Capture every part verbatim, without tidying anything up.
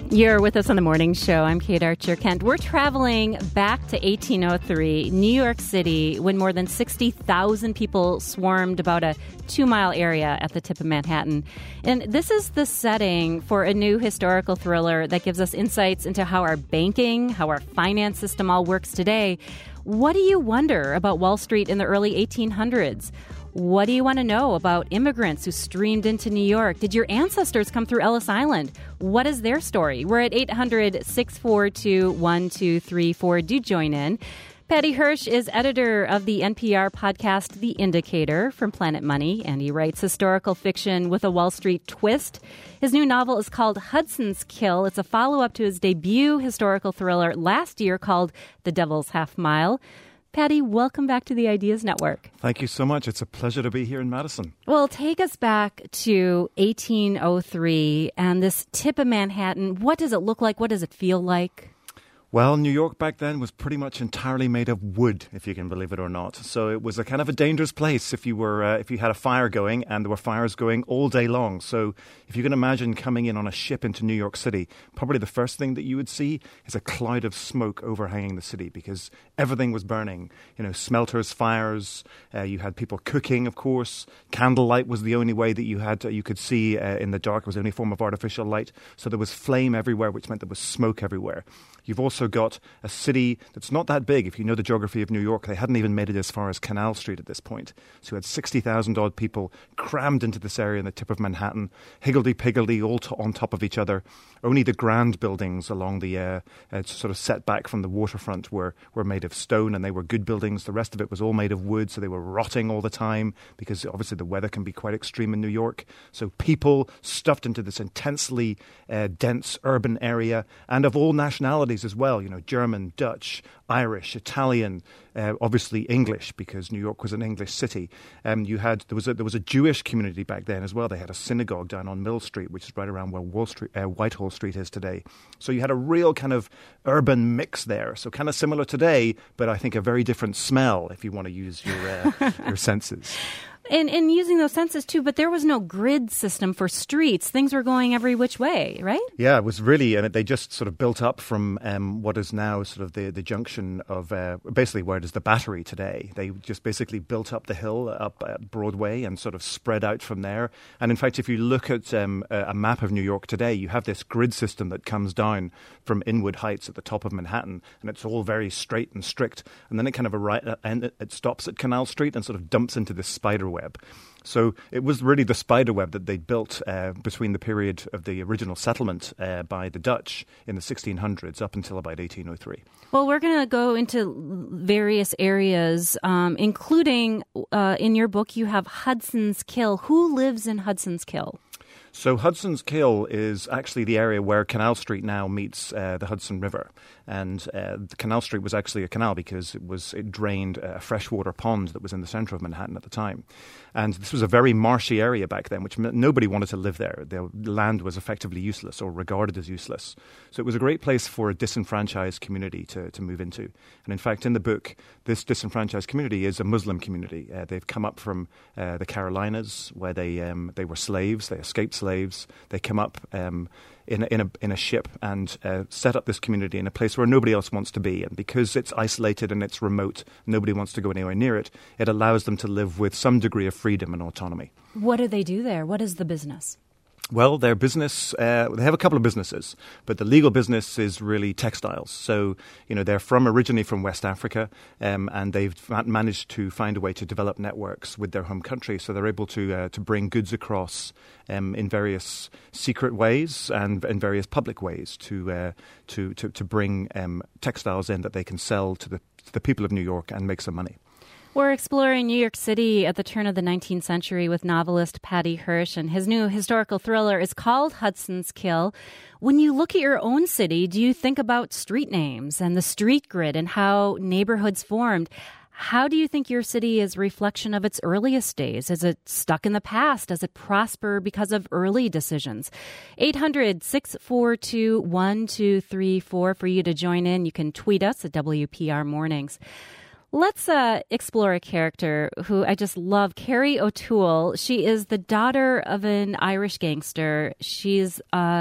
You're with us on the morning show. I'm Kate Archer-Kent. We're traveling back to eighteen oh three, New York City, when more than sixty thousand people swarmed about a two-mile area at the tip of Manhattan. And this is the setting for a new historical thriller that gives us insights into how our banking, how our finance system all works today. What do you wonder about Wall Street in the early eighteen hundreds? What do you want to know about immigrants who streamed into New York? Did your ancestors come through Ellis Island? What is their story? We're at eight hundred, six four two, one two three four. Do join in. Patty Hirsch is editor of the N P R podcast The Indicator from Planet Money, and he writes historical fiction with a Wall Street twist. His new novel is called Hudson's Kill. It's a follow-up to his debut historical thriller last year called The Devil's Half Mile. Patty, welcome back to the Ideas Network. Thank you so much. It's a pleasure to be here in Madison. Well, take us back to eighteen oh three and this tip of Manhattan. What does it look like? What does it feel like? Well, New York back then was pretty much entirely made of wood, if you can believe it or not. So it was a kind of a dangerous place if you were uh, if you had a fire going, and there were fires going all day long. So if you can imagine coming in on a ship into New York City, probably the first thing that you would see is a cloud of smoke overhanging the city because everything was burning. You know, smelters, fires. Uh, you had people cooking, of course. Candlelight was the only way that you had uh, you could see uh, in the dark. It was the only form of artificial light. So there was flame everywhere, which meant there was smoke everywhere. You've also got a city that's not that big. If you know the geography of New York, they hadn't even made it as far as Canal Street at this point. So you had sixty thousand odd people crammed into this area in the tip of Manhattan, higgledy-piggledy, all to, on top of each other. Only the grand buildings along the uh, uh, sort of set back from the waterfront were, were made of stone, and they were good buildings. The rest of it was all made of wood, so they were rotting all the time because obviously the weather can be quite extreme in New York. So people stuffed into this intensely uh, dense urban area, and of all nationalities as well, you know, German, Dutch, Irish, Italian, uh, obviously English, because New York was an English city. Um, you had there was a, there was a Jewish community back then as well. They had a synagogue down on Mill Street, which is right around where Wall Street, uh, Whitehall Street is today. So you had a real kind of urban mix there. So kind of similar today, but I think a very different smell if you want to use your uh, your senses. And, and using those senses, too, but there was no grid system for streets. Things were going every which way, right? Yeah, it was really, and they just sort of built up from um, what is now sort of the, the junction of uh, basically where it is the Battery today. They just basically built up the hill up at Broadway and sort of spread out from there. And in fact, if you look at um, a map of New York today, you have this grid system that comes down from Inwood Heights at the top of Manhattan, and it's all very straight and strict. And then it kind of arri- and it stops at Canal Street and sort of dumps into this spider web. So it was really the spider web that they built uh, between the period of the original settlement uh, by the Dutch in the sixteen hundreds up until about eighteen oh three. Well, we're going to go into various areas, um, including uh, in your book you have Hudson's Kill. Who lives in Hudson's Kill? So Hudson's Kill is actually the area where Canal Street now meets uh, the Hudson River. And uh, the Canal Street was actually a canal because it was it drained a freshwater pond that was in the center of Manhattan at the time. And this was a very marshy area back then, which meant nobody wanted to live there. The land was effectively useless or regarded as useless. So it was a great place for a disenfranchised community to, to move into. And in fact, in the book, this disenfranchised community is a Muslim community. Uh, they've come up from uh, the Carolinas, where they um, they were slaves. They escaped slaves. They come up um, in a, in a in a ship and uh, set up this community in a place where nobody else wants to be. And because it's isolated and it's remote, nobody wants to go anywhere near it. It allows them to live with some degree of freedom and autonomy. What do they do there? What is the business? Well, their business, uh, they have a couple of businesses, but the legal business is really textiles. So, you know, they're from originally from West Africa, um, and they've managed to find a way to develop networks with their home country. So they're able to uh, to bring goods across um, in various secret ways and in various public ways to uh, to, to to bring um, textiles in that they can sell to the to the people of New York and make some money. We're exploring New York City at the turn of the nineteenth century with novelist Patty Hirsch, and his new historical thriller is called Hudson's Kill. When you look at your own city, do you think about street names and the street grid and how neighborhoods formed? How do you think your city is a reflection of its earliest days? Is it stuck in the past? Does it prosper because of early decisions? eight hundred, six four two, one two three four for you to join in. You can tweet us at W P R Mornings. Let's uh, explore a character who I just love, Carrie O'Toole. She is the daughter of an Irish gangster. She's uh,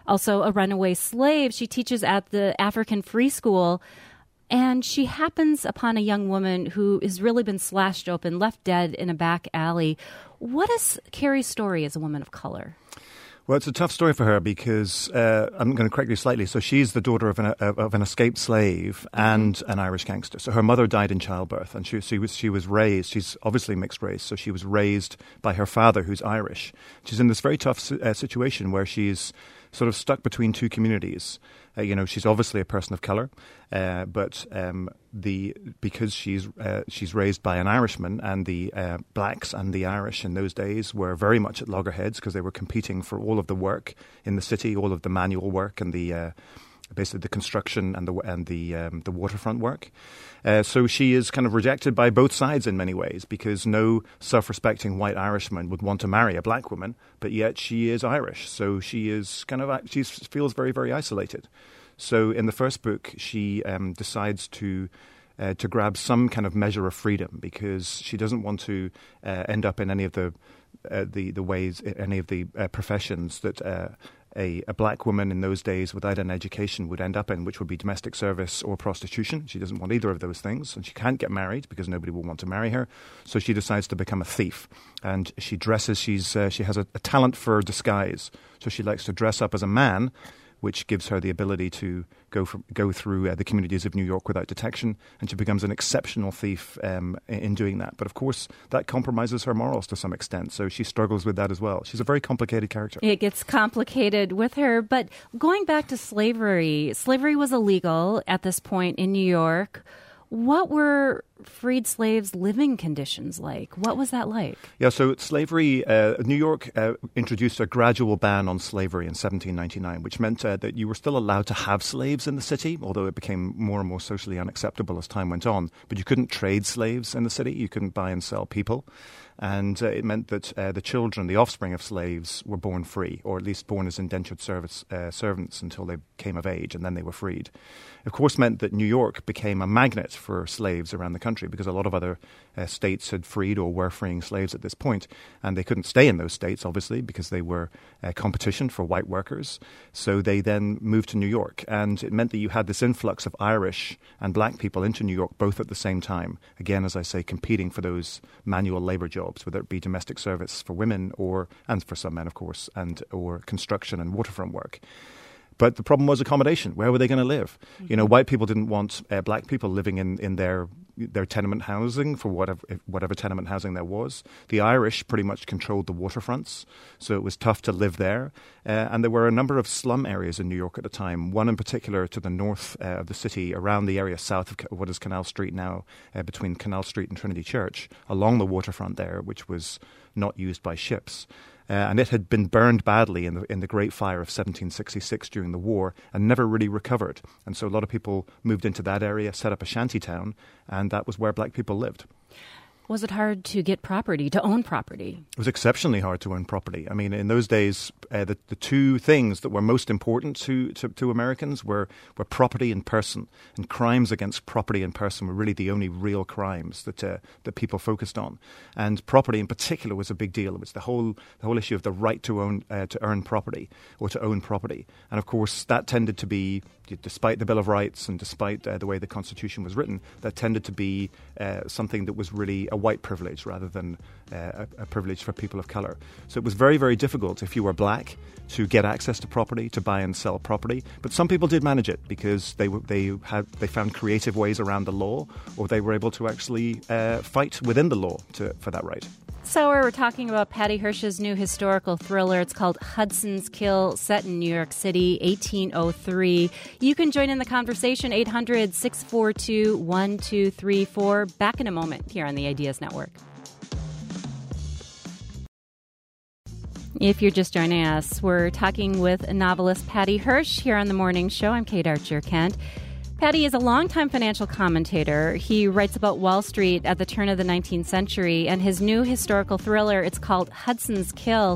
also a runaway slave. She teaches at the African Free School, and she happens upon a young woman who has really been slashed open, left dead in a back alley. What is Carrie's story as a woman of color? Well, it's a tough story for her because, uh, I'm going to correct you slightly, so she's the daughter of an, of an escaped slave and an Irish gangster. So her mother died in childbirth, and she, she, was, she was raised, she's obviously mixed race, so she was raised by her father, who's Irish. She's in this very tough uh, situation where she's sort of stuck between two communities. Uh, you know, she's obviously a person of colour, uh, but um, the because she's uh, she's raised by an Irishman, and the uh, blacks and the Irish in those days were very much at loggerheads because they were competing for all of the work in the city, all of the manual work and the uh, basically the construction and the and the um, the waterfront work. Uh, so she is kind of rejected by both sides in many ways because no self-respecting white Irishman would want to marry a black woman, but yet she is Irish, so she is kind of she feels very very isolated. So in the first book, she um, decides to. Uh, to grab some kind of measure of freedom because she doesn't want to uh, end up in any of the uh, the the ways, any of the uh, professions that uh, a, a black woman in those days without an education would end up in, which would be domestic service or prostitution. She doesn't want either of those things, and she can't get married because nobody will want to marry her. So she decides to become a thief, and she dresses. She's uh, she has a, a talent for disguise, so she likes to dress up as a man, which gives her the ability to go from, go through uh, the communities of New York without detection, and she becomes an exceptional thief um, in, in doing that. But of course, that compromises her morals to some extent, so she struggles with that as well. She's a very complicated character. It gets complicated with her, but going back to slavery, slavery was illegal at this point in New York. What were freed slaves' living conditions like? What was that like? Yeah, so slavery, uh, New York uh, introduced a gradual ban on slavery in seventeen ninety-nine, which meant uh, that you were still allowed to have slaves in the city, although it became more and more socially unacceptable as time went on. But you couldn't trade slaves in the city. You couldn't buy and sell people. And uh, it meant that uh, the children, the offspring of slaves, were born free, or at least born as indentured service, uh, servants until they came of age, and then they were freed. Of course, meant that New York became a magnet for slaves around the country because a lot of other uh, states had freed or were freeing slaves at this point, and they couldn't stay in those states, obviously, because they were uh, competition for white workers. So they then moved to New York, and it meant that you had this influx of Irish and black people into New York both at the same time. Again, as I say, competing for those manual labor jobs, whether it be domestic service for women or, and for some men, of course, and or construction and waterfront work. But the problem was accommodation. Where were they going to live? Mm-hmm. You know, white people didn't want uh, black people living in, in their their tenement housing for whatever whatever tenement housing there was. The Irish pretty much controlled the waterfronts, so it was tough to live there. Uh, and there were a number of slum areas in New York at the time, one in particular to the north uh, of the city, around the area south of what is Canal Street now, uh, between Canal Street and Trinity Church, along the waterfront there, which was not used by ships. Uh, and it had been burned badly in the in the Great Fire of seventeen sixty-six during the war and never really recovered. And so a lot of people moved into that area, set up a shanty town, and that was where black people lived. Was it hard to get property, to own property? It was exceptionally hard to own property. I mean, in those days, uh, the, the two things that were most important to, to, to Americans were, were property and person. And crimes against property and person were really the only real crimes that uh, that people focused on. And property in particular was a big deal. It was the whole the whole issue of the right to own uh, to earn property or to own property. And of course, that tended to be, despite the Bill of Rights and despite uh, the way the Constitution was written, that tended to be uh, something that was really a white privilege rather than uh, a, a privilege for people of colour. So it was very, very difficult if you were black to get access to property, to buy and sell property. But some people did manage it because they they had they found creative ways around the law, or they were able to actually uh, fight within the law to, for that right. So we're talking about Patty Hirsch's new historical thriller. It's called Hudson's Kill, set in New York City, eighteen oh three. You can join in the conversation, eight hundred, six four two, one two three four. Back in a moment here on the Ideas Network. If you're just joining us, we're talking with novelist Patty Hirsch here on The Morning Show. I'm Kate Archer-Kent. Patty is a longtime financial commentator. He writes about Wall Street at the turn of the nineteenth century, and his new historical thriller, it's called Hudson's Kill.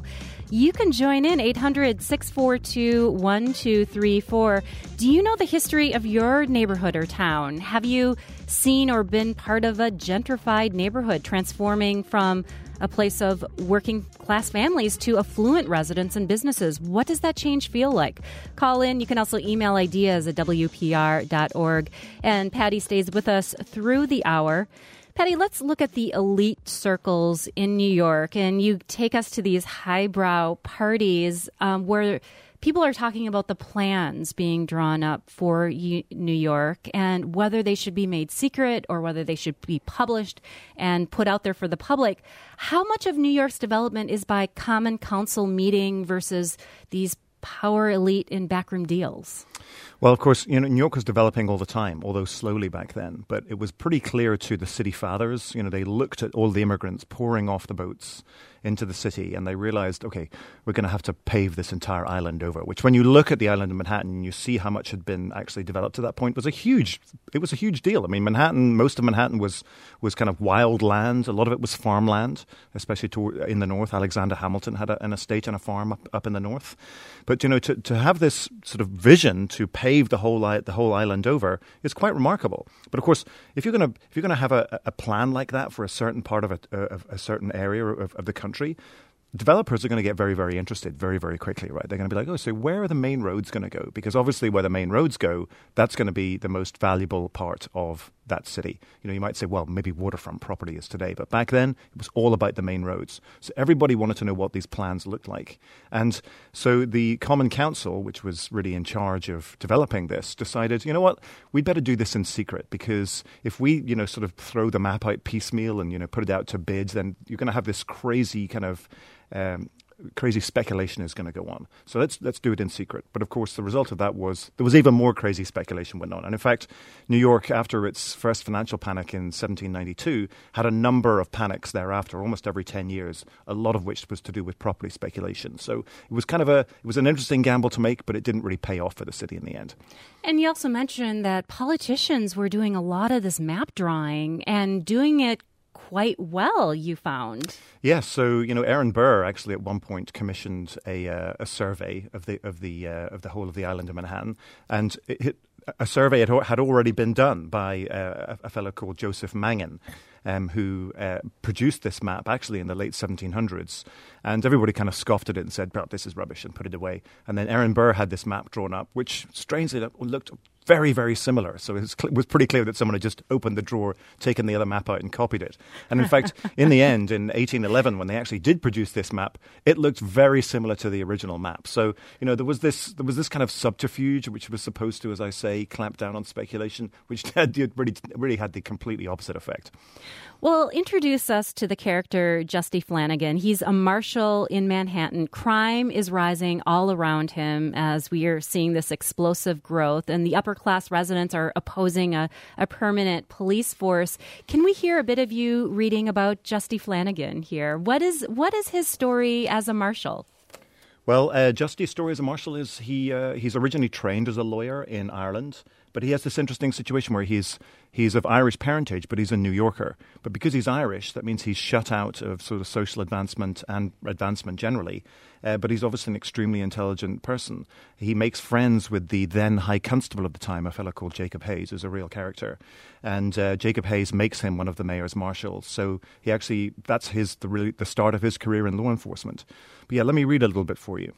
You can join in eight hundred, six four two, one two three four. Do you know the history of your neighborhood or town? Have you seen or been part of a gentrified neighborhood transforming from a place of working class families to affluent residents and businesses? What does that change feel like? Call in. You can also email ideas at W P R dot org. And Patty stays with us through the hour. Patty, let's look at the elite circles in New York. And you take us to these highbrow parties um, where people are talking about the plans being drawn up for U- New York and whether they should be made secret or whether they should be published and put out there for the public. How much of New York's development is by common council meeting versus these power elite in backroom deals? Well, of course, you know, New York was developing all the time, although slowly back then. But it was pretty clear to the city fathers. You know, they looked at all the immigrants pouring off the boats into the city, and they realized, okay, we're going to have to pave this entire island over. Which, when you look at the island of Manhattan, and you see how much had been actually developed to that point, was a huge. It was a huge deal. I mean, Manhattan, most of Manhattan was was kind of wild land. A lot of it was farmland, especially to, in the north. Alexander Hamilton had a, an estate and a farm up, up in the north. But you know, to to have this sort of vision to pave the whole the whole island over is quite remarkable. But of course, if you're going to if you're going to have a, a plan like that for a certain part of a, of a certain area of, of the country, developers are going to get very, very interested very, very quickly, right? They're going to be like, oh, so where are the main roads going to go? Because obviously where the main roads go, that's going to be the most valuable part of that city. You know, you might say, well, maybe waterfront property is today. But back then, it was all about the main roads. So everybody wanted to know what these plans looked like. And so the Common Council, which was really in charge of developing this, decided, you know what, we'd better do this in secret, because if we, you know, sort of throw the map out piecemeal and, you know, put it out to bid, then you're going to have this crazy kind of Um, crazy speculation is going to go on. So let's let's do it in secret. But of course, the result of that was there was even more crazy speculation went on. And in fact, New York, after its first financial panic in seventeen ninety-two, had a number of panics thereafter, almost every ten years, a lot of which was to do with property speculation. So it was kind of a it was an interesting gamble to make, but it didn't really pay off for the city in the end. And you also mentioned that politicians were doing a lot of this map drawing and doing it quite well, you found. Yes, so you know, Aaron Burr actually at one point commissioned a uh, a survey of the of the uh, of the whole of the island of Manhattan, and it, it, a survey had had already been done by uh, a, a fellow called Joseph Mangan, um, who uh, produced this map actually in the late seventeen hundreds, and everybody kind of scoffed at it and said, "Well, this is rubbish," and put it away. And then Aaron Burr had this map drawn up, which strangely looked very, very similar. So it was, cl- was pretty clear that someone had just opened the drawer, taken the other map out and copied it. And in fact, in the end, in eighteen eleven, when they actually did produce this map, it looked very similar to the original map. So, you know, there was this there was this kind of subterfuge, which was supposed to, as I say, clamp down on speculation, which had, really, really had the completely opposite effect. Well, introduce us to the character Justy Flanagan. He's a marshal in Manhattan. Crime is rising all around him as we are seeing this explosive growth, and the upper-class residents are opposing a, a permanent police force. Can we hear a bit of you reading about Justy Flanagan here? What is what is his story as a marshal? Well, uh, Justy's story as a marshal is he uh, he's originally trained as a lawyer in Ireland, but he has this interesting situation where he's he's of Irish parentage, but he's a New Yorker. But because he's Irish, that means he's shut out of sort of social advancement and advancement generally. Uh, but he's obviously an extremely intelligent person. He makes friends with the then High Constable of the time, a fellow called Jacob Hayes, who's a real character. And uh, Jacob Hayes makes him one of the mayor's marshals. So he actually, that's his the really the start of his career in law enforcement. But yeah, let me read a little bit for you.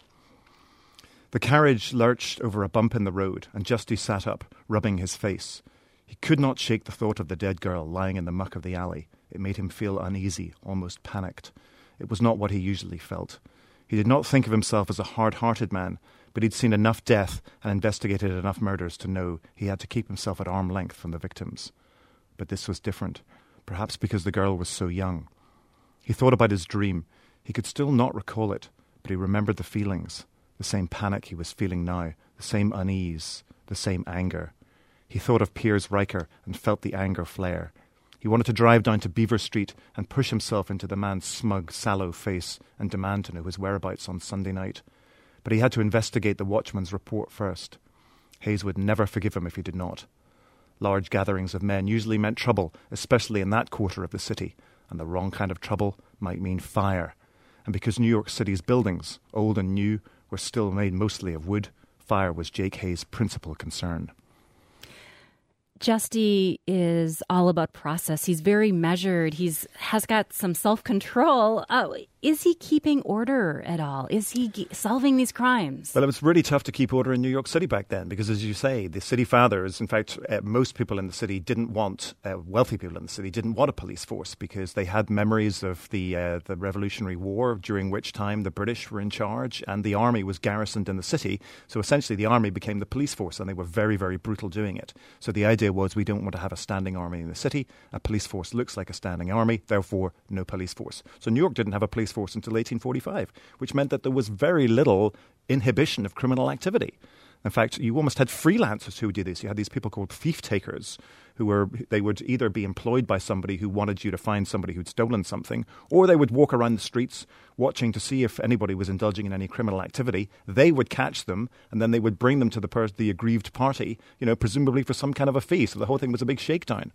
The carriage lurched over a bump in the road, and Justy sat up, rubbing his face. He could not shake the thought of the dead girl lying in the muck of the alley. It made him feel uneasy, almost panicked. It was not what he usually felt. He did not think of himself as a hard-hearted man, but he'd seen enough death and investigated enough murders to know he had to keep himself at arm's length from the victims. But this was different, perhaps because the girl was so young. He thought about his dream. He could still not recall it, but he remembered the feelings, the same panic he was feeling now, the same unease, the same anger. He thought of Piers Riker and felt the anger flare. He wanted to drive down to Beaver Street and push himself into the man's smug, sallow face and demand to know his whereabouts on Sunday night. But he had to investigate the watchman's report first. Hayes would never forgive him if he did not. Large gatherings of men usually meant trouble, especially in that quarter of the city, and the wrong kind of trouble might mean fire. And because New York City's buildings, old and new, were still made mostly of wood, fire was Jake Hayes' principal concern. Justy is all about process. He's very measured. He's has got some self-control. Uh, is he keeping order at all? Is he ge- solving these crimes? Well, it was really tough to keep order in New York City back then because, as you say, the city fathers, in fact, uh, most people in the city didn't want, uh, wealthy people in the city didn't want a police force because they had memories of the uh, the Revolutionary War, during which time the British were in charge and the army was garrisoned in the city. So essentially the army became the police force and they were very, very brutal doing it. So the idea was we don't want to have a standing army in the city. A police force looks like a standing army, therefore no police force. So New York didn't have a police force until eighteen forty-five, which meant that there was very little inhibition of criminal activity. In fact, you almost had freelancers who would do this. You had these people called thief takers who were, they would either be employed by somebody who wanted you to find somebody who'd stolen something, or they would walk around the streets watching to see if anybody was indulging in any criminal activity. They would catch them, and then they would bring them to the, per- the aggrieved party, you know, presumably for some kind of a fee. So the whole thing was a big shakedown.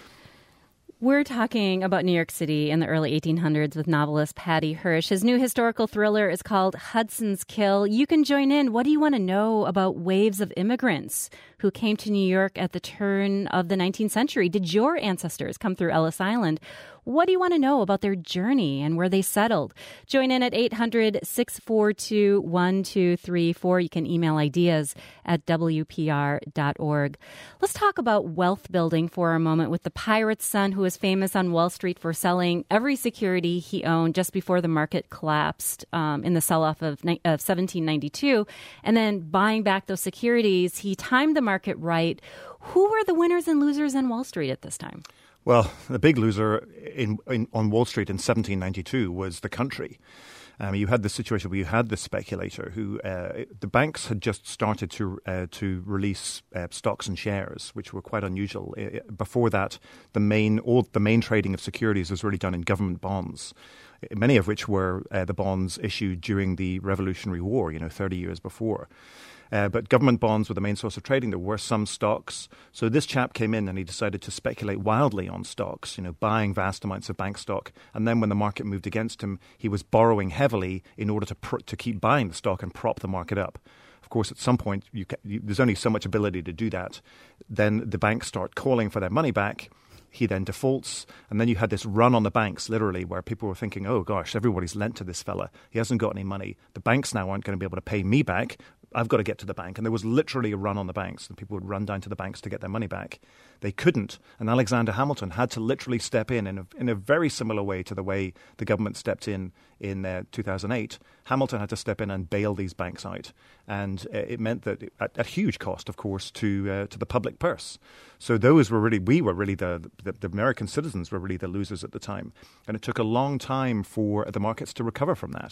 We're talking about New York City in the early eighteen hundreds with novelist Patty Hirsch. His new historical thriller is called Hudson's Kill. You can join in. What do you want to know about waves of immigrants who came to New York at the turn of the nineteenth century? Did your ancestors come through Ellis Island? What do you want to know about their journey and where they settled? Join in at eight hundred, six four two, one two three four. You can email ideas at w p r dot org. Let's talk about wealth building for a moment with the pirate's son who was famous on Wall Street for selling every security he owned just before the market collapsed um, in the sell-off of, of seventeen ninety-two, and then buying back those securities. He timed the market right. Who were the winners and losers on Wall Street at this time? Well, the big loser in, in, on Wall Street in seventeen ninety-two was the country. Um, you had the situation where you had the speculator who uh, the banks had just started to uh, to release uh, stocks and shares, which were quite unusual. Uh, before that, the main all the main trading of securities was really done in government bonds, many of which were uh, the bonds issued during the Revolutionary War, you know, thirty years before. Uh, but government bonds were the main source of trading. There were some stocks. So this chap came in and he decided to speculate wildly on stocks, you know, buying vast amounts of bank stock. And then when the market moved against him, he was borrowing heavily in order to pr- to keep buying the stock and prop the market up. Of course, at some point, you ca- you, there's only so much ability to do that. Then the banks start calling for their money back. He then defaults, and then you had this run on the banks, literally, where people were thinking, oh, gosh, everybody's lent to this fella. He hasn't got any money. The banks now aren't going to be able to pay me back. I've got to get to the bank. And there was literally a run on the banks, and people would run down to the banks to get their money back. They couldn't, and Alexander Hamilton had to literally step in in a, in a very similar way to the way the government stepped in in uh, two thousand eight. Hamilton had to step in and bail these banks out, and uh, it meant that at, at huge cost, of course, to uh, to the public purse. So those were really, we were really the, the the American citizens were really the losers at the time, and it took a long time for the markets to recover from that.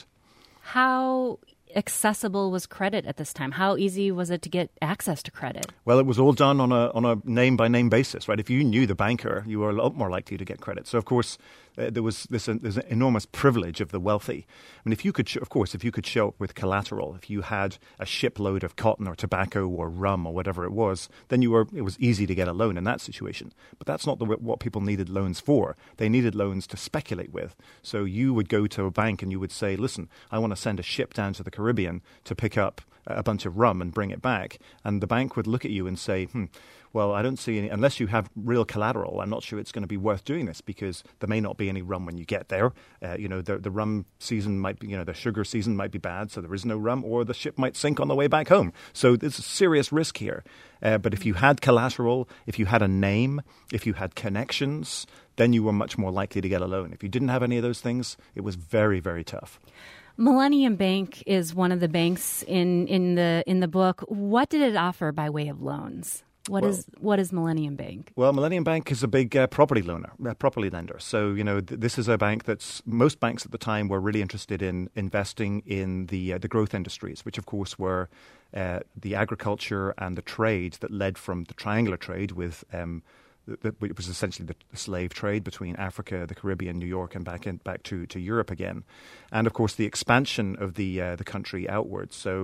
How accessible was credit at this time? How easy was it to get access to credit? Well, it was all done on a on a name by name basis, right? If you knew the banker, you were a lot more likely to get credit. So, of course, uh, there was this uh, there's an enormous privilege of the wealthy. I mean, if you could, sh- of course, if you could show up with collateral, if you had a shipload of cotton or tobacco or rum or whatever it was, then you were it was easy to get a loan in that situation. But that's not the, what people needed loans for. They needed loans to speculate with. So you would go to a bank and you would say, "Listen, I want to send a ship down to the Caribbean to pick up a bunch of rum and bring it back." And the bank would look at you and say, hmm, well, I don't see any, unless you have real collateral, I'm not sure it's going to be worth doing this because there may not be any rum when you get there. Uh, you know, the, the rum season might be, you know, the sugar season might be bad, so there is no rum, or the ship might sink on the way back home. So there's a serious risk here. Uh, but if you had collateral, if you had a name, if you had connections, then you were much more likely to get a loan. If you didn't have any of those things, it was very, very tough. Millennium Bank is one of the banks in, in the in the book. What did it offer by way of loans? What well, is what is Millennium Bank? Well, Millennium Bank is a big uh, property loaner, uh, property lender. So, you know, th- this is a bank that's most banks at the time were really interested in investing in the uh, the growth industries, which of course were uh, the agriculture and the trade that led from the triangular trade with. Um, It was essentially the slave trade between Africa, the Caribbean, New York, and back in, back to, to Europe again, and of course the expansion of the uh, the country outwards. So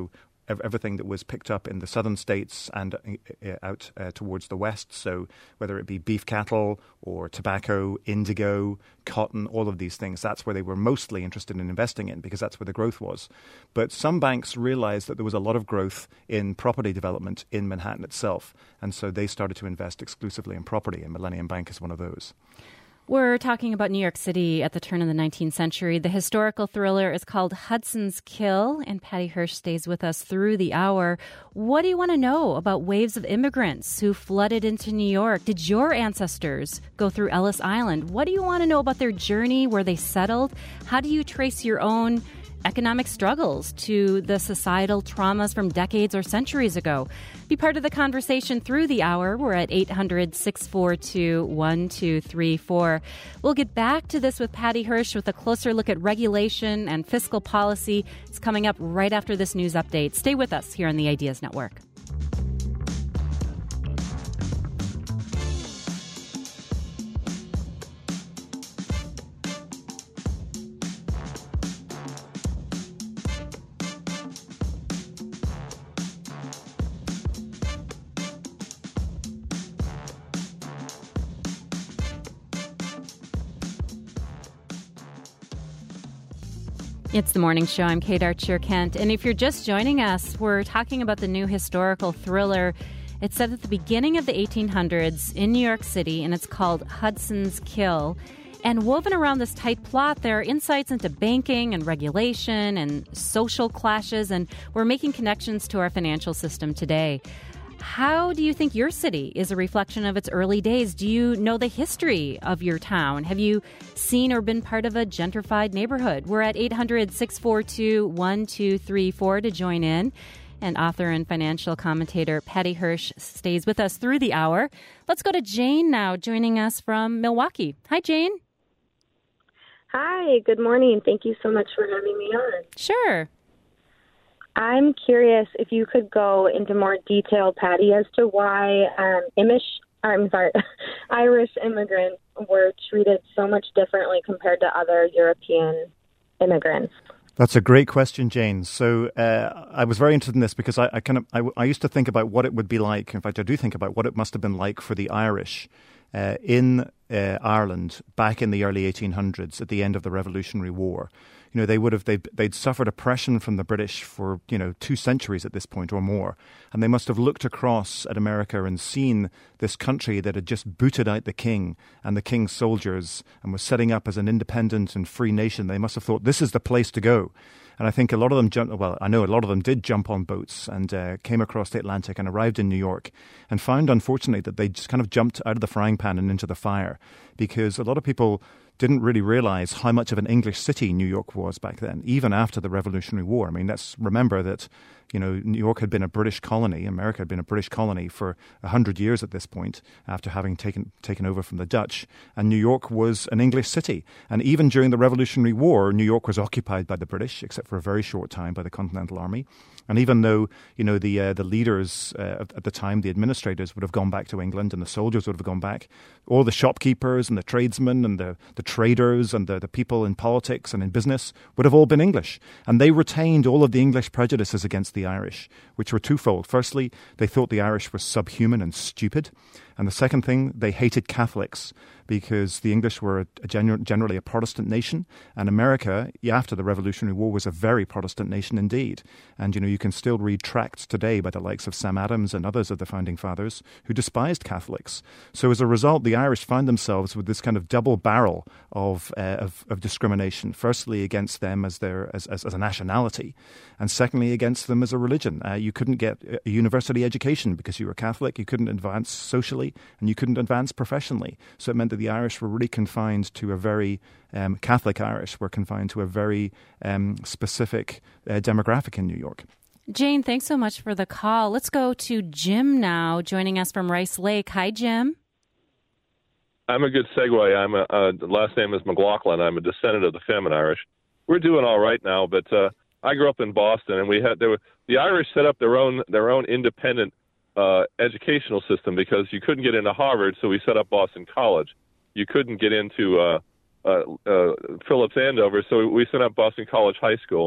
ev- everything that was picked up in the southern states and uh, out uh, towards the west. So whether it be beef cattle or tobacco, indigo, cotton, all of these things, that's where they were mostly interested in investing in because that's where the growth was. But some banks realized that there was a lot of growth in property development in Manhattan itself. And so they started to invest exclusively in property, and Millennium Bank is one of those. We're talking about New York City at the turn of the nineteenth century. The historical thriller is called Hudson's Kill, and Patty Hirsch stays with us through the hour. What do you want to know about waves of immigrants who flooded into New York? Did your ancestors go through Ellis Island? What do you want to know about their journey, where they settled? How do you trace your own economic struggles to the societal traumas from decades or centuries ago? Be part of the conversation through the hour. We're at eight hundred, six four two, one two three four. We'll get back to this with Patty Hirsch with a closer look at regulation and fiscal policy. It's coming up right after this news update. Stay with us here on the Ideas Network. It's the morning show. I'm Kate Archer-Kent. And if you're just joining us, we're talking about the new historical thriller. It's set at the beginning of the eighteen hundreds in New York City, and it's called Hudson's Kill. And woven around this tight plot, there are insights into banking and regulation and social clashes, and we're making connections to our financial system today. How do you think your city is a reflection of its early days? Do you know the history of your town? Have you seen or been part of a gentrified neighborhood? We're at eight hundred, six four two, one two three four to join in. And author and financial commentator Patty Hirsch stays with us through the hour. Let's go to Jane now, joining us from Milwaukee. Hi, Jane. Hi, good morning. Thank you so much for having me on. Sure. I'm curious if you could go into more detail, Patty, as to why um, Amish, I'm sorry, Irish immigrants were treated so much differently compared to other European immigrants. That's a great question, Jane. So uh, I was very interested in this because I, I kind of I, I used to think about what it would be like. In fact, I do think about what it must have been like for the Irish uh, in uh, Ireland back in the early eighteen hundreds at the end of the Revolutionary War. You know, they would have they'd, they'd suffered oppression from the British for, you know, two centuries at this point or more. And they must have looked across at America and seen this country that had just booted out the king and the king's soldiers and was setting up as an independent and free nation. They must have thought, this is the place to go. And I think a lot of them jumped, well, I know a lot of them did jump on boats and uh, came across the Atlantic and arrived in New York and found, unfortunately, that they just kind of jumped out of the frying pan and into the fire because a lot of people didn't really realize how much of an English city New York was back then, even after the Revolutionary War. I mean, let's remember that, you know, New York had been a British colony. America had been a British colony for a hundred years at this point after having taken taken over from the Dutch. And New York was an English city. And even during the Revolutionary War, New York was occupied by the British, except for a very short time by the Continental Army. And even though, you know, the uh, the leaders uh, at the time, the administrators would have gone back to England and the soldiers would have gone back, all the shopkeepers and the tradesmen and the, the traders and the, the people in politics and in business would have all been English. And they retained all of the English prejudices against the Irish, which were twofold. Firstly, they thought the Irish were subhuman and stupid. And the second thing, they hated Catholics because the English were a, a genu- generally a Protestant nation, and America, after the Revolutionary War, was a very Protestant nation indeed. And, you know, you can still read tracts today by the likes of Sam Adams and others of the Founding Fathers who despised Catholics. So as a result, the Irish found themselves with this kind of double barrel of, uh, of, of discrimination, firstly against them as, their, as, as, as a nationality, and secondly against them as a religion. Uh, you couldn't get a university education because you were Catholic, you couldn't advance socially, and you couldn't advance professionally. So it meant that the Irish were really confined to a very, um, Catholic Irish were confined to a very um, specific uh, demographic in New York. Jane, thanks so much for the call. Let's go to Jim now, joining us from Rice Lake. Hi, Jim. I'm a good segue. I'm a, uh, the last name is McLaughlin. I'm a descendant of the Femin Irish. We're doing all right now, but uh, I grew up in Boston, and we had there were, the Irish set up their own their own independent uh, educational system because you couldn't get into Harvard, so we set up Boston College. You couldn't get into uh, uh, uh, Phillips Andover, so we set up Boston College High School.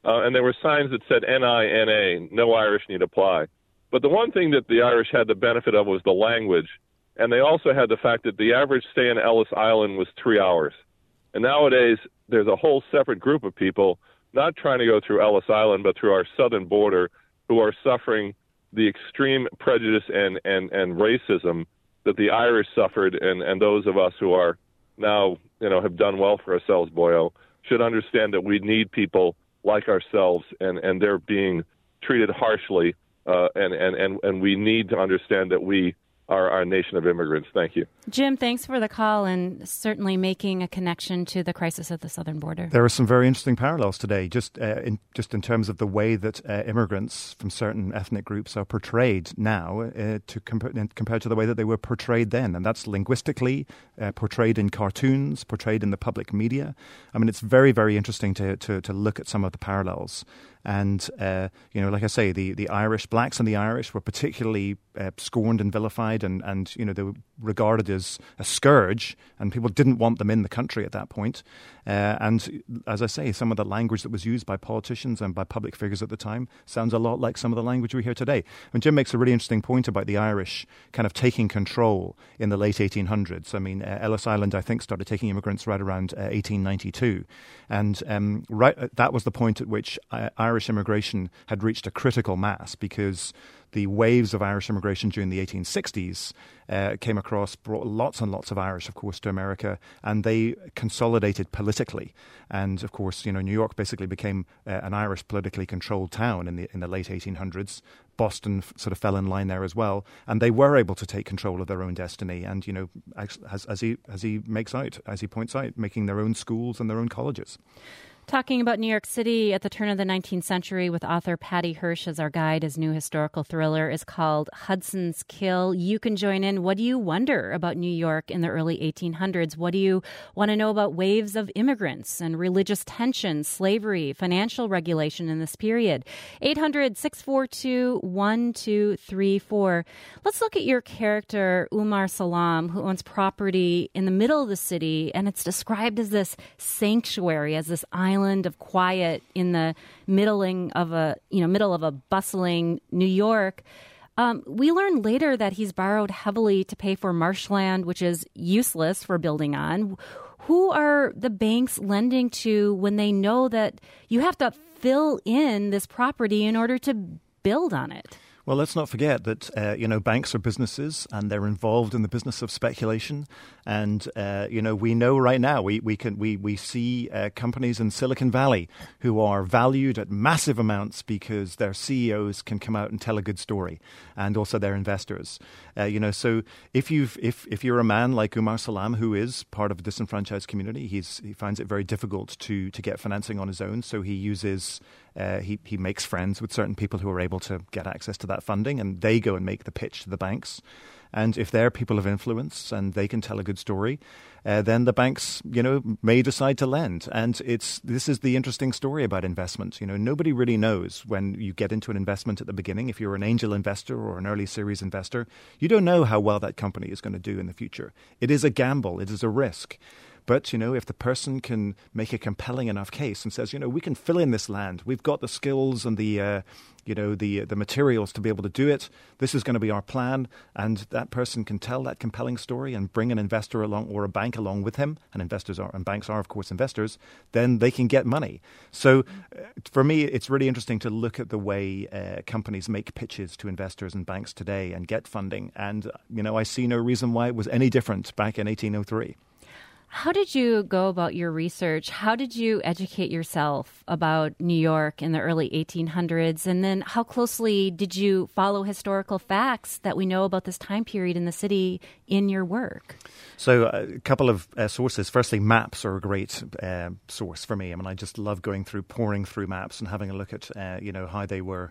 uh, and there were signs that said N I N A, no Irish need apply. But the one thing that the Irish had the benefit of was the language, and they also had the fact that the average stay in Ellis Island was three hours. And nowadays, there's a whole separate group of people not trying to go through Ellis Island, but through our southern border, who are suffering the extreme prejudice and, and, and racism that the Irish suffered, and, and those of us who are now, you know, have done well for ourselves, Boyo, should understand that we need people like ourselves, and, and they're being treated harshly, uh, and, and, and, and we need to understand that we are our nation of immigrants. Thank you. Jim, thanks for the call and certainly making a connection to the crisis at the southern border. There are some very interesting parallels today, just uh, in just in terms of the way that uh, immigrants from certain ethnic groups are portrayed now uh, to comp- compared to the way that they were portrayed then. And that's linguistically uh, portrayed in cartoons, portrayed in the public media. I mean, it's very, very interesting to, to, to look at some of the parallels. And, uh, you know, like I say, the, the Irish, blacks and the Irish were particularly uh, scorned and vilified, and, and, you know, they were regarded as a scourge, and people didn't want them in the country at that point. Uh, and as I say, some of the language that was used by politicians and by public figures at the time sounds a lot like some of the language we hear today. And Jim makes a really interesting point about the Irish kind of taking control in the late eighteen hundreds. I mean, uh, Ellis Island, I think, started taking immigrants right around uh, eighteen ninety-two. And um, right, that was the point at which uh, Irish immigration had reached a critical mass, because the waves of Irish immigration during the eighteen sixties uh, came across, brought lots and lots of Irish, of course, to America, and they consolidated politically. And, of course, you know, New York basically became uh, an Irish politically controlled town in the in the late eighteen hundreds. Boston f- sort of fell in line there as well, and they were able to take control of their own destiny. And, you know, as, as he as he makes out, as he points out, making their own schools and their own colleges. Talking about New York City at the turn of the nineteenth century with author Patty Hirsch as our guide. His new historical thriller is called Hudson's Kill. You can join in. What do you wonder about New York in the early eighteen hundreds? What do you want to know about waves of immigrants and religious tension, slavery, financial regulation in this period? eight hundred, six four two, one two three four. Let's look at your character, Umar Salam, who owns property in the middle of the city, and it's described as this sanctuary, as this island island of quiet in the middling of a you know middle of a bustling New York. Um, we learned later that he's borrowed heavily to pay for marshland, which is useless for building on. Who are the banks lending to when they know that you have to fill in this property in order to build on it? Well, let's not forget that, uh, you know, banks are businesses, and they're involved in the business of speculation. And, uh, you know, we know right now, we, we can we, we see uh, companies in Silicon Valley who are valued at massive amounts because their C E Os can come out and tell a good story, and also their investors. Uh, you know, so if you've if, if you're a man like Umar Salam, who is part of a disenfranchised community, he's he finds it very difficult to to get financing on his own. So he uses uh, he he makes friends with certain people who are able to get access to that funding, and they go and make the pitch to the banks. And if they're people of influence and they can tell a good story, uh, then the banks, you know, may decide to lend. And it's this is the interesting story about investment. You know, nobody really knows when you get into an investment at the beginning. If you're an angel investor or an early series investor, you don't know how well that company is going to do in the future. It is a gamble. It is a risk. But, you know, if the person can make a compelling enough case and says, you know, we can fill in this land, we've got the skills and the, uh, you know, the the materials to be able to do it, this is going to be our plan, and that person can tell that compelling story and bring an investor along or a bank along with him, and investors are, and banks are, of course, investors, then they can get money. So uh, for me, it's really interesting to look at the way uh, companies make pitches to investors and banks today and get funding. And, you know, I see no reason why it was any different back in eighteen oh three. How did you go about your research? How did you educate yourself about New York in the early eighteen hundreds? And then how closely did you follow historical facts that we know about this time period in the city in your work? So a couple of uh, sources. Firstly, maps are a great uh, source for me. I mean, I just love going through, pouring through maps and having a look at, uh, you know, how they were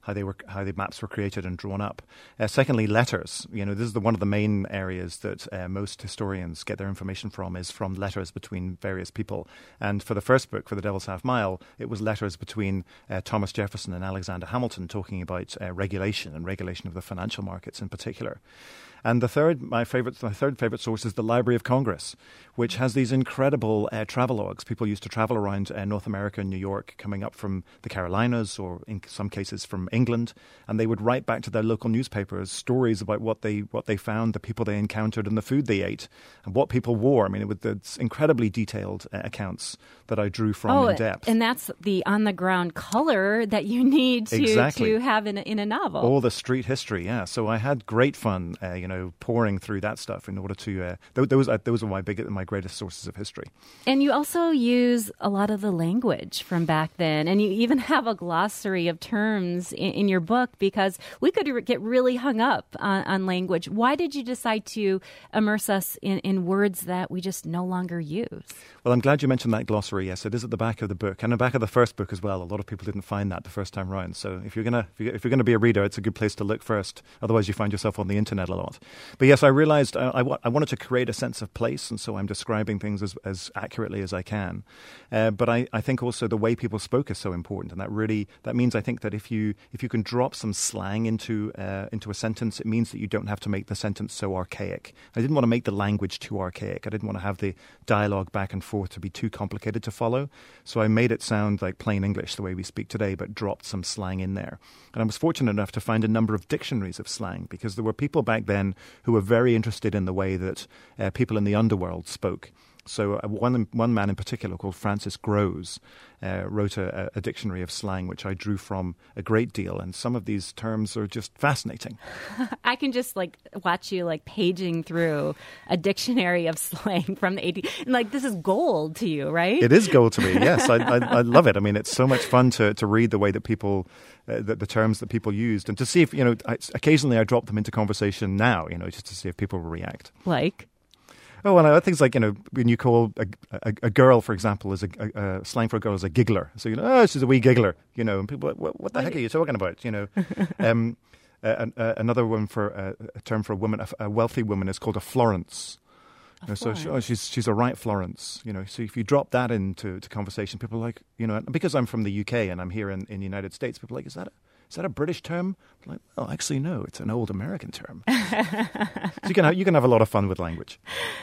how they were, how the maps were created and drawn up. Uh, secondly, letters. You know, this is the, one of the main areas that uh, most historians get their information from, is from letters between various people. And for the first book, for The Devil's Half Mile, it was letters between uh, Thomas Jefferson and Alexander Hamilton talking about uh, regulation and regulation of the financial markets in particular. And the third, my favorite, my third favorite source is the Library of Congress, which has these incredible uh, travelogues. People used to travel around uh, North America and New York, coming up from the Carolinas or in some cases from England, and they would write back to their local newspapers stories about what they what they found, the people they encountered, and the food they ate, and what people wore. I mean, it was it's incredibly detailed uh, accounts that I drew from oh, in depth. And that's the on-the-ground color that you need to, exactly. to have in a, in a novel. All the street history, yeah. So I had great fun, uh, you know, pouring through that stuff in order to. Uh, th- those uh, those are my big, my greatest sources of history. And you also use a lot of the language from back then, and you even have a glossary of terms in, in your book, because we could re- get really hung up on, on language. Why did you decide to immerse us in, in words that we just no longer use? Well, I'm glad you mentioned that glossary. Yes, it is at the back of the book, and the back of the first book as well. A lot of people didn't find that the first time round. So if you're gonna if you're, if you're gonna be a reader, it's a good place to look first. Otherwise, you find yourself on the internet a lot. But yes, I realized I, I, wa- I wanted to create a sense of place, and so I'm describing things as, as accurately as I can. Uh, but I, I think also the way people spoke is so important, and that really that means I think that if you if you can drop some slang into uh, into a sentence, it means that you don't have to make the sentence so archaic. I didn't want to make the language too archaic. I didn't want to have the dialogue back and forth to be too complicated to follow. So I made it sound like plain English the way we speak today, but dropped some slang in there. And I was fortunate enough to find a number of dictionaries of slang, because there were people back then who were very interested in the way that uh, people in the underworld spoke. So uh, one one man in particular, called Francis Groves, uh, wrote a, a dictionary of slang, which I drew from a great deal. And some of these terms are just fascinating. I can just like watch you like paging through a dictionary of slang from the eighties. And like, this is gold to you, right? It is gold to me, yes. I, I, I love it. I mean, it's so much fun to, to read the way that people, uh, the, the terms that people used, and to see if, you know, I, occasionally I drop them into conversation now, you know, just to see if people will react. Like? Oh, well, I think like, you know, when you call a, a, a girl, for example, is a, a, a slang for a girl is a giggler. So, you know, oh, she's a wee giggler, you know, and people are like, what, what the heck are you talking about, you know? um, uh, uh, another one for uh, a term for a woman, a, a wealthy woman, is called a Florence. You know, so she, oh, she's she's a right Florence, you know. So if you drop that into to conversation, people are like, you know, because I'm from the U K and I'm here in, in the United States, people are like, is that a, is that a British term? I'm like, oh, actually, no, it's an old American term. So you can have, you can have a lot of fun with language.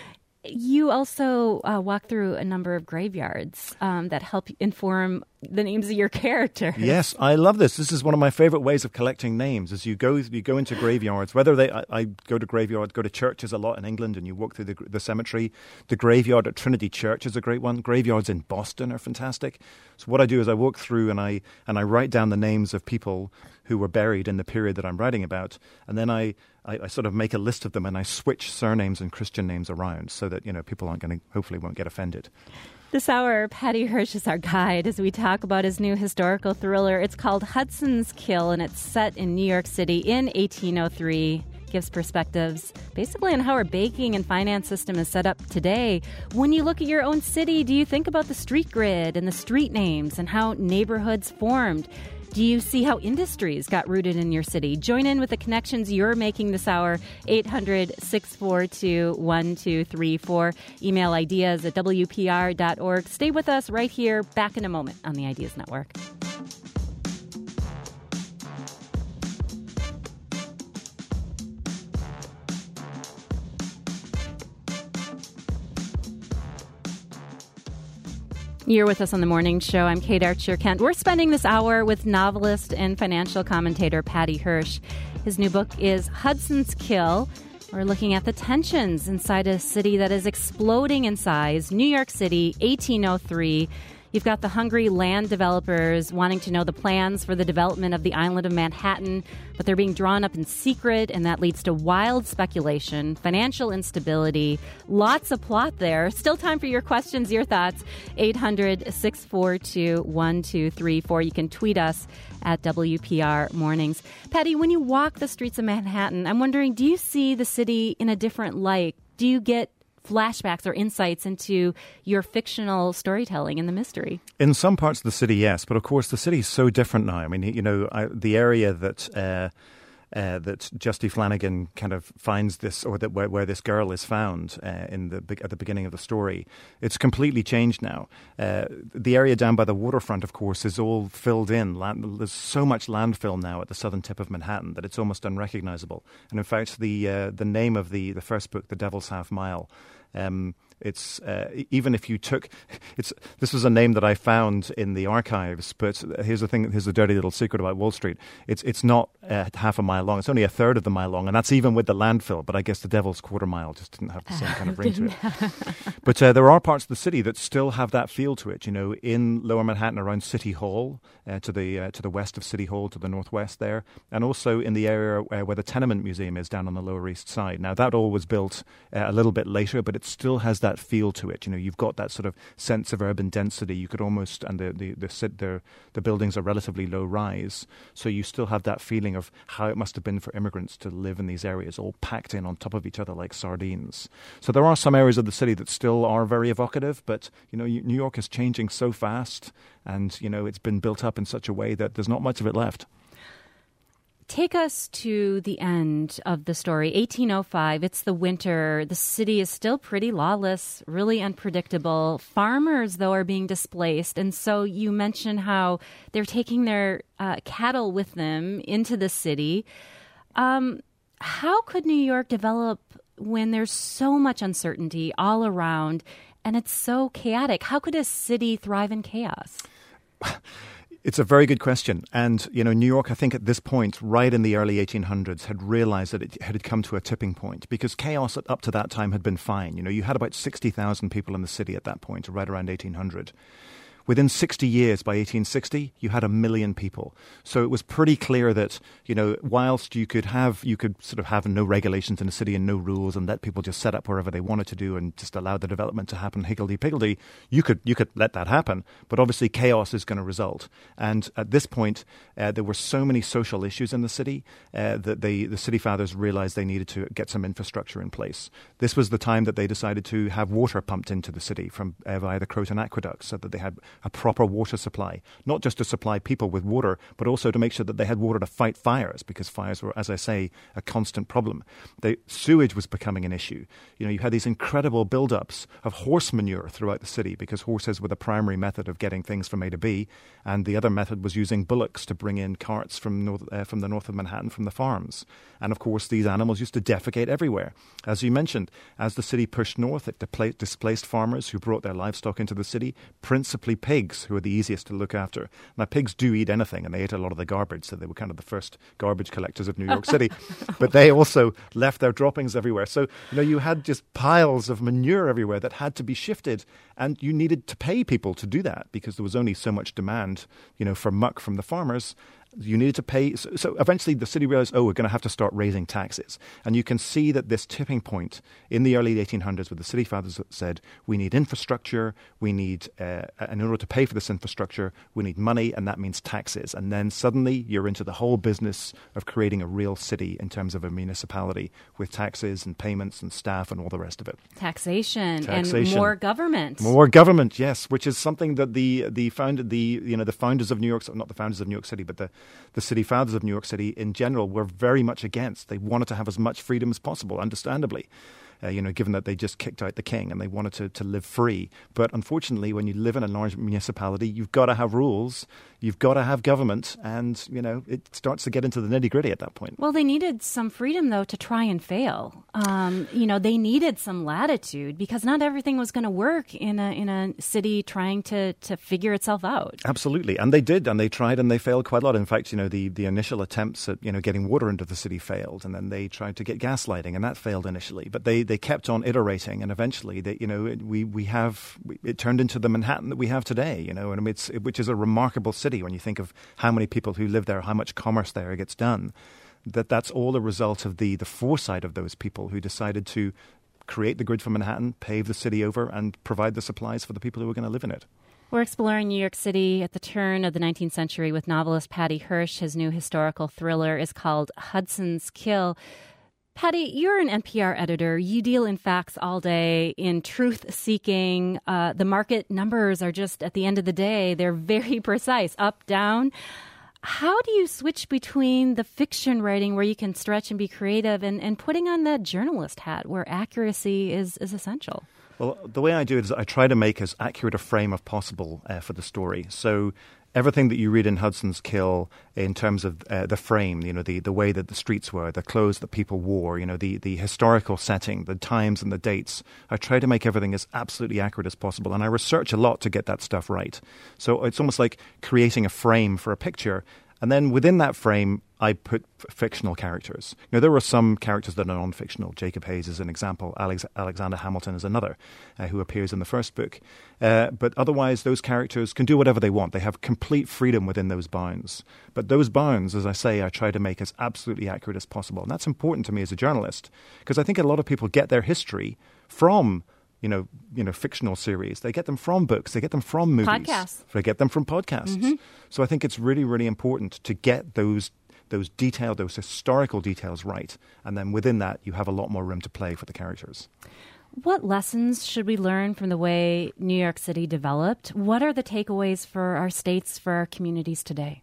You also uh, walk through a number of graveyards um, that help inform the names of your characters. Yes, I love this. This is one of my favorite ways of collecting names. As you go, you go into graveyards. Whether they, I, I go to graveyards, go to churches a lot in England, and you walk through the, the cemetery. The graveyard at Trinity Church is a great one. Graveyards in Boston are fantastic. So what I do is I walk through and I and I write down the names of people who were buried in the period that I'm writing about, and then I. I, I sort of make a list of them, and I switch surnames and Christian names around so that, you know, people aren't going to, hopefully won't get offended. This hour, Paddy Hirsch is our guide as we talk about his new historical thriller. It's called Hudson's Kill, and it's set in New York City in eighteen oh three. Gives perspectives basically on how our banking and finance system is set up today. When you look at your own city, do you think about the street grid and the street names and how neighborhoods formed? Do you see how industries got rooted in your city? Join in with the connections you're making this hour, eight hundred, six four two, one two three four. Email ideas at W P R dot org. Stay with us right here, back in a moment on the Ideas Network. You're with us on the morning show. I'm Kate Archer-Kent. We're spending this hour with novelist and financial commentator Paddy Hirsch. His new book is Hudson's Kill. We're looking at the tensions inside a city that is exploding in size. New York City, eighteen oh three. You've got the hungry land developers wanting to know the plans for the development of the island of Manhattan, but they're being drawn up in secret, and that leads to wild speculation, financial instability, lots of plot there. Still time for your questions, your thoughts. eight hundred, six four two, one two three four. You can tweet us at W P R Mornings. Paddy, when you walk the streets of Manhattan, I'm wondering, do you see the city in a different light? Do you get flashbacks or insights into your fictional storytelling and the mystery. In some parts of the city, yes, but of course the city is so different now. I mean, you know, I, the area that uh, uh, that Justy Flanagan kind of finds this, or that where, where this girl is found uh, in the at the beginning of the story, it's completely changed now. Uh, the area down by the waterfront, of course, is all filled in. Land, there's so much landfill now at the southern tip of Manhattan that it's almost unrecognizable. And in fact, the uh, the name of the the first book, The Devil's Half Mile. Um, It's uh, even if you took it's this was a name that I found in the archives. But here's the thing: here's the dirty little secret about Wall Street. It's it's not uh, half a mile long. It's only a third of the mile long, and that's even with the landfill. But I guess the Devil's Quarter Mile just didn't have the same kind of ring to it. But uh, there are parts of the city that still have that feel to it. You know, in Lower Manhattan, around City Hall, uh, to the uh, to the west of City Hall, to the northwest there, and also in the area uh, where the Tenement Museum is down on the Lower East Side. Now that all was built uh, a little bit later, but it still has that feel to it. You know, you've got that sort of sense of urban density. You could almost, and the the the, the, the buildings are relatively low rise, so you still have that feeling of how it must have been for immigrants to live in these areas, all packed in on top of each other like sardines. So there are some areas of the city that still are very evocative, but you know, New York is changing so fast, and you know, it's been built up in such a way that there's not much of it left. Take us to the end of the story, eighteen oh five. It's the winter. The city is still pretty lawless, really unpredictable. Farmers, though, are being displaced. And so you mentioned how they're taking their uh, cattle with them into the city. Um, how could New York develop when there's so much uncertainty all around and it's so chaotic? How could a city thrive in chaos? It's a very good question. And, you know, New York, I think at this point, right in the early eighteen hundreds, had realized that it had come to a tipping point because chaos up to that time had been fine. You know, you had about sixty thousand people in the city at that point, right around eighteen hundred. Within sixty years, by eighteen sixty, you had a million people. So it was pretty clear that, you know, whilst you could have, you could sort of have no regulations in the city and no rules and let people just set up wherever they wanted to do and just allow the development to happen higgledy-piggledy, you could you could let that happen. But obviously chaos is going to result. And at this point, uh, there were so many social issues in the city uh, that they, the city fathers realized they needed to get some infrastructure in place. This was the time that they decided to have water pumped into the city from uh, via the Croton Aqueduct so that they had a proper water supply, not just to supply people with water, but also to make sure that they had water to fight fires, because fires were, as I say, a constant problem. The sewage was becoming an issue. You know, you had these incredible build-ups of horse manure throughout the city because horses were the primary method of getting things from A to B, and the other method was using bullocks to bring in carts from north, uh, from the north of Manhattan, from the farms. And of course, these animals used to defecate everywhere. As you mentioned, as the city pushed north, it depla- displaced farmers who brought their livestock into the city, principally pigs, who are the easiest to look after. Now, pigs do eat anything, and they ate a lot of the garbage, so they were kind of the first garbage collectors of New York City. But they also left their droppings everywhere. So, you know, you had just piles of manure everywhere that had to be shifted, and you needed to pay people to do that because there was only so much demand, you know, for muck from the farmers. You needed to pay. So, so eventually the city realized, oh, we're going to have to start raising taxes. And you can see that this tipping point in the early eighteen hundreds where the city fathers said, we need infrastructure, we need, uh, and in order to pay for this infrastructure, we need money, and that means taxes. And then suddenly you're into the whole business of creating a real city in terms of a municipality with taxes and payments and staff and all the rest of it. Taxation, Taxation. and more government. More government, yes, which is something that the the founded the you know the founders of New York, not the founders of New York City, but the the city fathers of New York City in general were very much against. They wanted to have as much freedom as possible, understandably. Uh, you know, given that they just kicked out the king and they wanted to, to live free. But unfortunately, when you live in a large municipality, you've got to have rules, you've got to have government, and, you know, it starts to get into the nitty-gritty at that point. Well, they needed some freedom, though, to try and fail. Um, you know, they needed some latitude because not everything was going to work in a in a city trying to, to figure itself out. Absolutely. And they did, and they tried, and they failed quite a lot. In fact, you know, the, the initial attempts at, you know, getting water into the city failed, and then they tried to get gas lighting, and that failed initially. But they, they kept on iterating, and eventually, they, you know, it, we we have it turned into the Manhattan that we have today. You know, and I mean, it's which is a remarkable city when you think of how many people who live there, how much commerce there gets done. That that's all a result of the the foresight of those people who decided to create the grid for Manhattan, pave the city over, and provide the supplies for the people who were going to live in it. We're exploring New York City at the turn of the nineteenth century with novelist Paddy Hirsch. His new historical thriller is called Hudson's Kill. Patty, you're an N P R editor. You deal in facts all day, in truth-seeking. Uh, the market numbers are just, at the end of the day, they're very precise, up, down. How do you switch between the fiction writing where you can stretch and be creative and, and putting on that journalist hat where accuracy is, is essential? Well, the way I do it is I try to make as accurate a frame as possible uh, for the story. So everything that you read in Hudson's Kill in terms of uh, the frame, you know, the, the way that the streets were, the clothes that people wore, you know, the, the historical setting, the times and the dates, I try to make everything as absolutely accurate as possible. And I research a lot to get that stuff right. So it's almost like creating a frame for a picture. And then within that frame, I put f- fictional characters. Now, there are some characters that are non-fictional. Jacob Hayes is an example. Alex- Alexander Hamilton is another, uh, who appears in the first book. Uh, but otherwise, those characters can do whatever they want. They have complete freedom within those bounds. But those bounds, as I say, I try to make as absolutely accurate as possible. And that's important to me as a journalist, because I think a lot of people get their history from You know, you know, fictional series. They get them from books. They get them from movies. Podcasts. They get them from podcasts. Mm-hmm. So I think it's really, really important to get those those detailed, those historical details right. And then within that, you have a lot more room to play for the characters. What lessons should we learn from the way New York City developed? What are the takeaways for our states, for our communities today?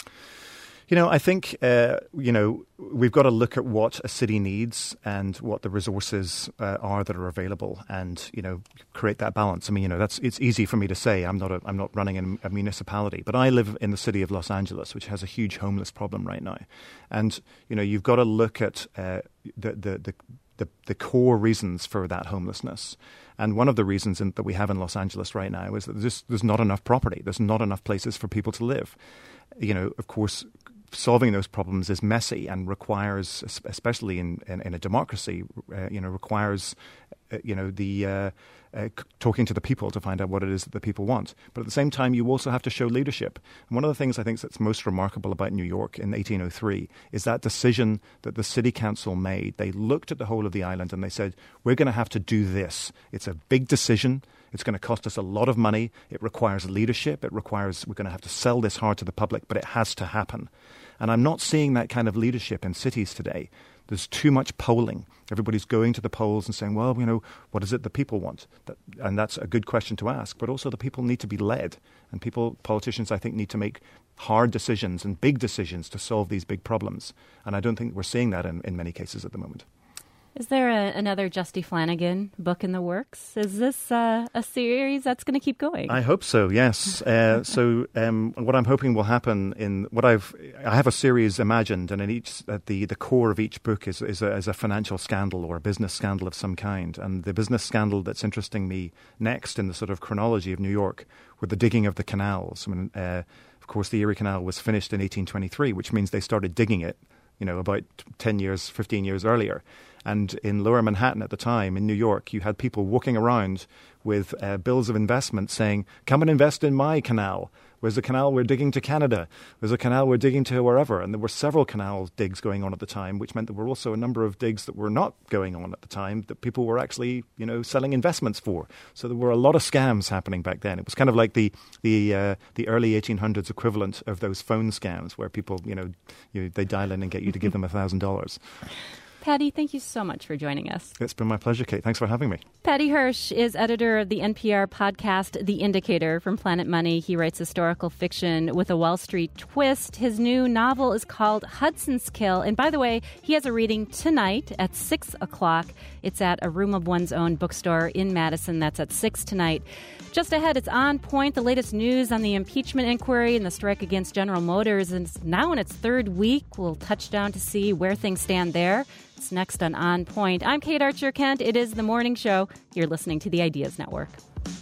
You know, I think, uh, you know, we've got to look at what a city needs and what the resources uh, are that are available and, you know, create that balance. I mean, you know, that's it's easy for me to say. I'm not a, I'm not running in a municipality, but I live in the city of Los Angeles, which has a huge homeless problem right now. And, you know, you've got to look at uh, the, the, the, the, the core reasons for that homelessness. And one of the reasons in, that we have in Los Angeles right now is that there's, there's not enough property. There's not enough places for people to live. You know, of course, solving those problems is messy and requires, especially in, in, in a democracy, uh, you know, requires, uh, you know, the uh, uh, talking to the people to find out what it is that the people want. But at the same time, you also have to show leadership. And one of the things I think that's most remarkable about New York in eighteen oh three is that decision that the city council made. They looked at the whole of the island and they said, we're going to have to do this. It's a big decision. It's going to cost us a lot of money. It requires leadership. It requires, we're going to have to sell this hard to the public, but it has to happen. And I'm not seeing that kind of leadership in cities today. There's too much polling. Everybody's going to the polls and saying, well, you know, what is it the people want? That, and that's a good question to ask. But also the people need to be led. And people, politicians, I think, need to make hard decisions and big decisions to solve these big problems. And I don't think we're seeing that in, in many cases at the moment. Is there a, another Justy Flanagan book in the works? Is this uh, a series that's going to keep going? I hope so, yes. uh, so um, what I'm hoping will happen in what I've, I have a series imagined, and in each, at the, the core of each book is, is, a, is a financial scandal or a business scandal of some kind. And the business scandal that's interesting me next in the sort of chronology of New York were the digging of the canals. I mean, uh, of course, the Erie Canal was finished in eighteen twenty-three, which means they started digging it, you know, about ten years, fifteen years earlier. And in Lower Manhattan at the time, in New York, you had people walking around with uh, bills of investment saying, come and invest in my canal. Where's the canal we're digging to Canada? There's a canal we're digging to wherever. And there were several canal digs going on at the time, which meant there were also a number of digs that were not going on at the time that people were actually, you know, selling investments for. So there were a lot of scams happening back then. It was kind of like the the uh, the early eighteen hundreds equivalent of those phone scams where people, you know, you, they dial in and get you to give them one thousand dollars. Patty, thank you so much for joining us. It's been my pleasure, Kate. Thanks for having me. Patty Hirsch is editor of the N P R podcast, The Indicator, from Planet Money. He writes historical fiction with a Wall Street twist. His new novel is called Hudson's Kill. And by the way, he has a reading tonight at six o'clock. It's at A Room of One's Own bookstore in Madison. That's at six tonight. Just ahead, it's On Point, the latest news on the impeachment inquiry and the strike against General Motors. And it's now in its third week. We'll touch down to see where things stand there. It's next on On Point. I'm Kate Archer-Kent. It is The Morning Show. You're listening to the Ideas Network.